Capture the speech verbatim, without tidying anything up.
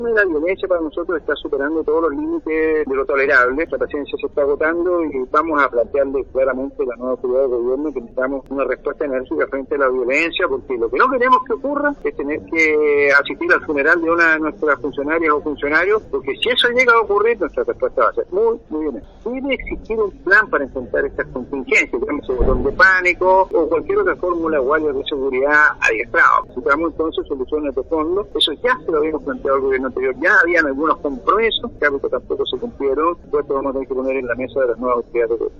La violencia para nosotros está superando todos los límites de lo tolerable. La paciencia se está agotando y vamos a plantearle claramente a la nueva autoridad de gobierno que necesitamos una respuesta enérgica frente a la violencia, porque lo que no queremos que ocurra es tener que asistir al funeral de una de nuestras funcionarias o funcionarios, porque si eso llega a ocurrir, nuestra respuesta va a ser muy, muy bien. Debe existir un plan para enfrentar estas contingencias, digamos, el botón de pánico o cualquier otra fórmula o guardias de seguridad adiestrados. Necesitamos entonces soluciones de fondo. Eso ya se lo habíamos planteado al gobierno anterior, ya habían algunos compromisos, que tampoco se cumplieron, pues esto vamos a tener que poner en la mesa de las nuevas autoridades.